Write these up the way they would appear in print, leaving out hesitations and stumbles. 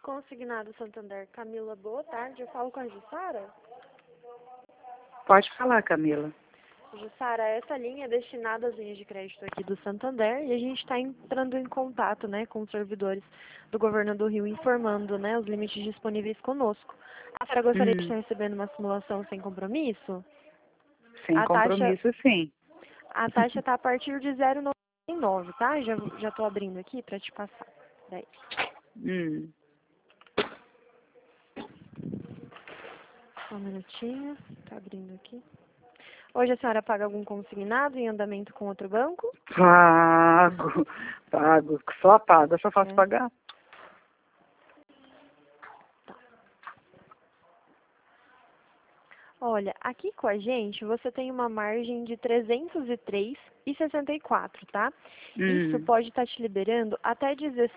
Consignado Santander. Camila, boa tarde. Eu falo com a Jussara. Pode falar, Camila. Jussara, essa linha é destinada às linhas de crédito aqui do Santander e a gente está entrando em contato, né, com os servidores do governo do Rio, informando, né, os limites disponíveis conosco. A senhora gostaria de estar recebendo uma simulação sem compromisso? Sem compromisso, sim. A taxa está a partir de 0,99, tá? Já estou abrindo aqui para te passar. Daí. Só um minutinho. Tá abrindo aqui. Hoje a senhora paga algum consignado em andamento com outro banco? Pago. Só pago, eu só faço pagar. Tá. Olha, aqui com a gente você tem uma margem de 303,64, tá? Isso pode estar te liberando até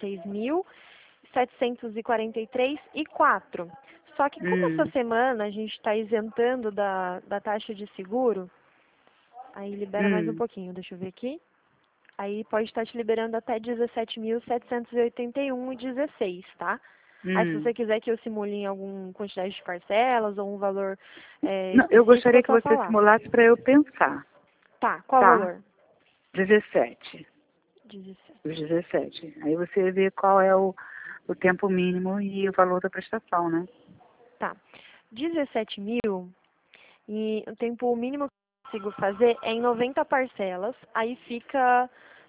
16.743,04. Só que como essa semana a gente está isentando da taxa de seguro, aí libera mais um pouquinho, deixa eu ver aqui. Aí pode estar te liberando até 17.781,16, tá? Aí se você quiser que eu simule em alguma quantidade de parcelas ou um valor Não, eu gostaria que você falar. simulasse para eu pensar. Tá, qual valor? 17. 17. Os 17. Aí você vê qual é o tempo mínimo e o valor da prestação, né? Tá. 17 mil, e o tempo mínimo que eu consigo fazer é em 90 parcelas, aí fica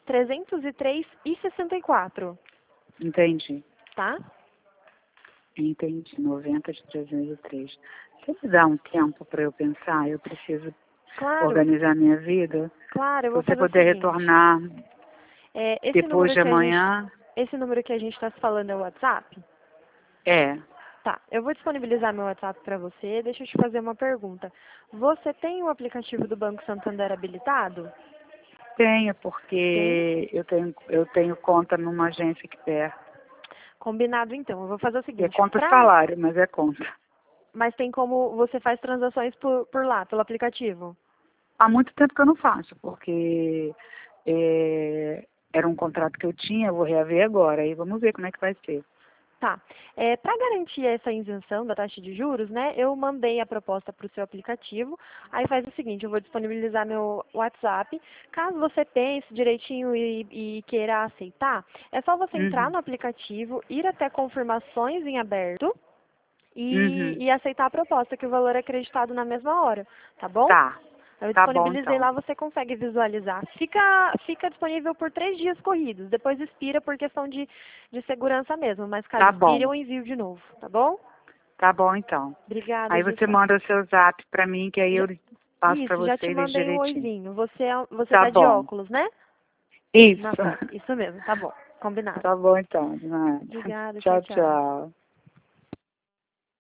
303,64. Entendi. Tá? Entendi. 90 de 303. Você me dá um tempo para eu pensar? Eu preciso organizar minha vida. Claro, eu Se vou você fazer o puder seguinte. retornar depois de amanhã. Esse número que a gente está se falando é o WhatsApp? É. Tá, eu vou disponibilizar meu WhatsApp para você. Deixa eu te fazer uma pergunta. Você tem o aplicativo do Banco Santander habilitado? Tenho, porque eu tenho conta numa agência aqui perto. Combinado, então. Eu vou fazer o seguinte. É conta salário, mas é conta. Mas tem como você faz transações por lá, pelo aplicativo? Há muito tempo que eu não faço, porque era um contrato que eu tinha, eu vou reaver agora. Aí vamos ver como é que vai ser. Tá. Para garantir essa isenção da taxa de juros, né, eu mandei a proposta para o seu aplicativo. Aí faz o seguinte, eu vou disponibilizar meu WhatsApp. Caso você pense direitinho e queira aceitar, é só você entrar no aplicativo, ir até confirmações em aberto e aceitar a proposta, que o valor é acreditado na mesma hora, tá bom? Tá. Eu Tá bom, disponibilizei então. lá, você consegue visualizar. Fica disponível por 3 dias corridos. Depois expira por questão de segurança mesmo. Mas caso expire, eu envio de novo, tá bom? Tá bom, então. Obrigada, Aí você Jussara. manda o seu zap pra mim, que aí eu passo pra Isso, já te vocês mandei um direitinho. oizinho. Você Tá tá de bom. óculos, né? Isso. Na foto. Isso mesmo, tá bom. Combinado. Tá bom, então. Obrigada, tchau, Tchau, tchau. tchau.